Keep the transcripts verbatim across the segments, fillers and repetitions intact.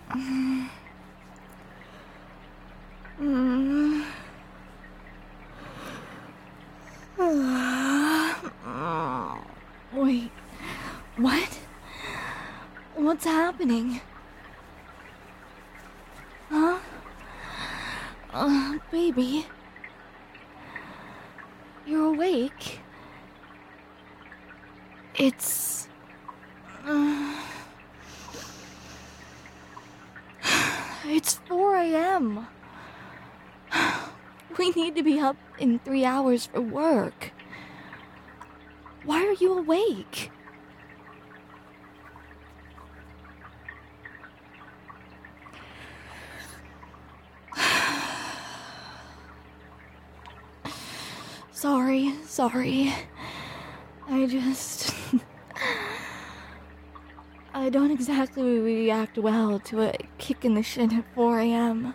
Mm. Wait, what? What's happening? Huh? Uh, baby? You're awake? It's... Uh, it's four a.m. We need to be up in three hours for work. Why are you awake? Sorry, sorry. I just... I don't exactly react well to a kick in the shin at four a.m.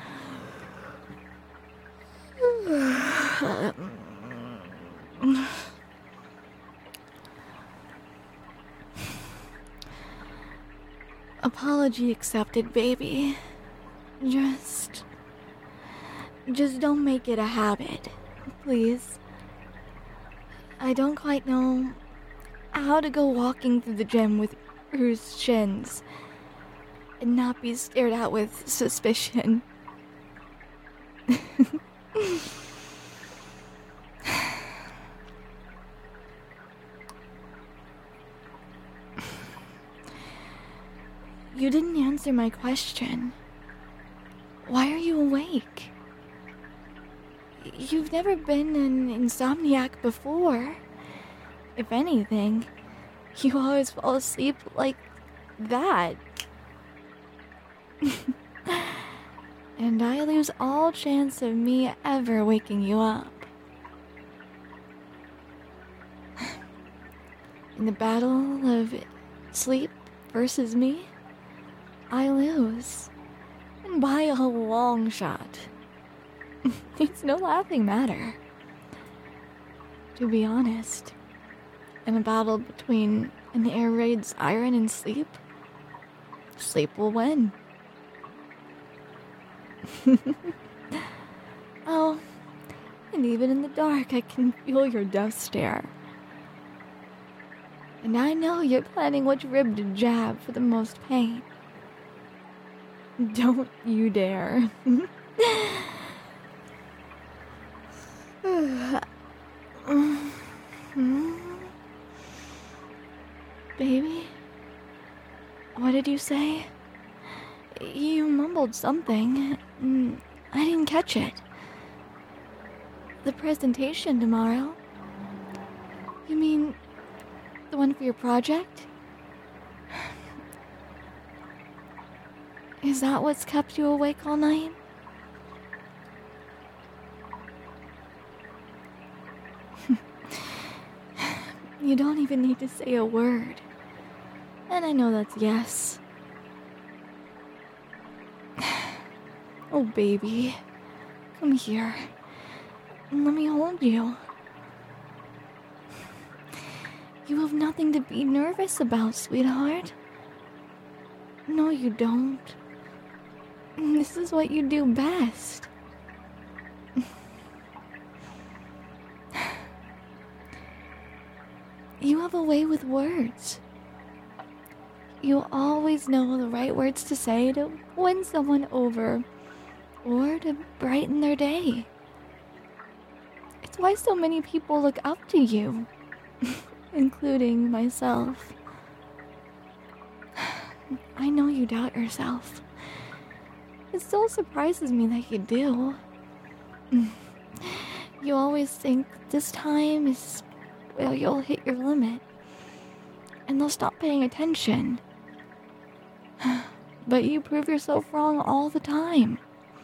Apology accepted, baby. Just... Just don't make it a habit, please. I don't quite know how to go walking through the gym with bruised shins and not be stared at with suspicion. You didn't answer my question. Why are you awake? You've never been an insomniac before. If anything, you always fall asleep like that. And I lose all chance of me ever waking you up. In the battle of sleep versus me, I lose. And by a long shot. It's no laughing matter. To be honest, in a battle between an air raid siren and sleep, sleep will win. Oh, and even in the dark I can feel your death stare. And I know you're planning which rib to jab for the most pain. Don't you dare. Baby? What did you say? You mumbled something. I didn't catch it. The presentation tomorrow? You mean the one for your project? Is that what's kept you awake all night? You don't even need to say a word. And I know that's yes. Oh, baby. Come here. And let me hold you. You have nothing to be nervous about, sweetheart. No, you don't. This is what you do best. You have a way with words. You always know the right words to say to win someone over or to brighten their day. It's why so many people look up to you, including myself. I know you doubt yourself. It still surprises me that you do. You always think this time is where you'll hit your limit, and they'll stop paying attention. But you prove yourself wrong all the time.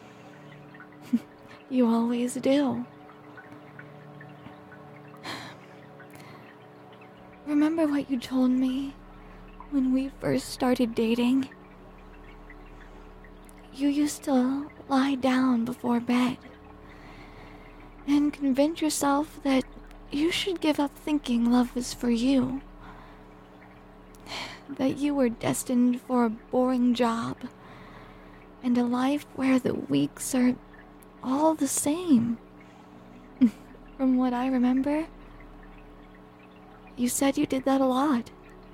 You always do. Remember what you told me when we first started dating? You used to lie down before bed and convince yourself that you should give up thinking love was for you. That you were destined for a boring job and a life where the weeks are all the same. From what I remember, you said you did that a lot.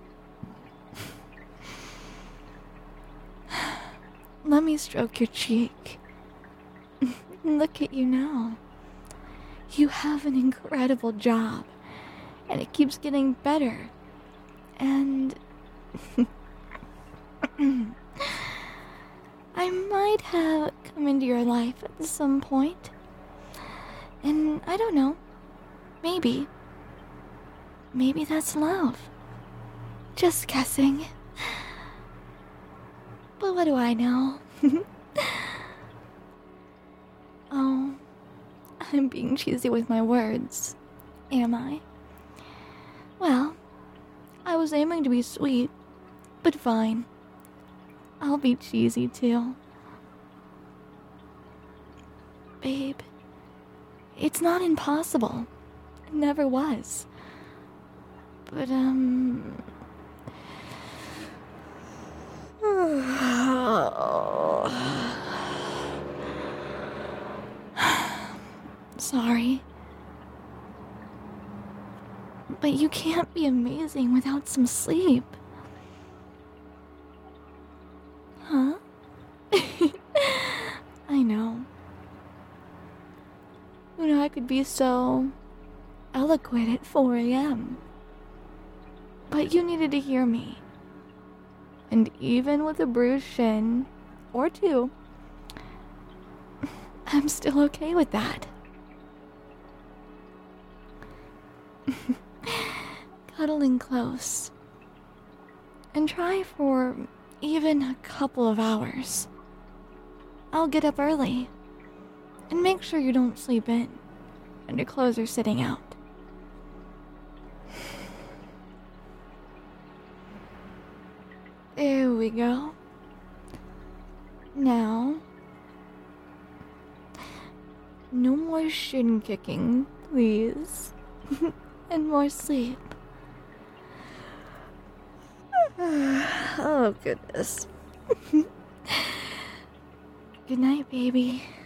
Let me stroke your cheek. Look at you now. You have an incredible job, and it keeps getting better. And I might have come into your life at some point. And I don't know. Maybe. Maybe that's love. Just guessing. But what do I know? Oh, I'm being cheesy with my words. Am I? Well, I was aiming to be sweet, but fine. I'll be cheesy too. Babe, it's not impossible. It never was. But, um... Sorry. But you can't be amazing without some sleep. Huh? I know. You know, I could be so eloquent at four a.m. But you needed to hear me. And even with a bruised shin, or two, I'm still okay with that. Cuddling close. And try for even a couple of hours. I'll get up early. And make sure you don't sleep in. And your clothes are sitting out. There we go. Now, no more shin kicking, please. And more sleep. Oh, goodness. Good night, baby.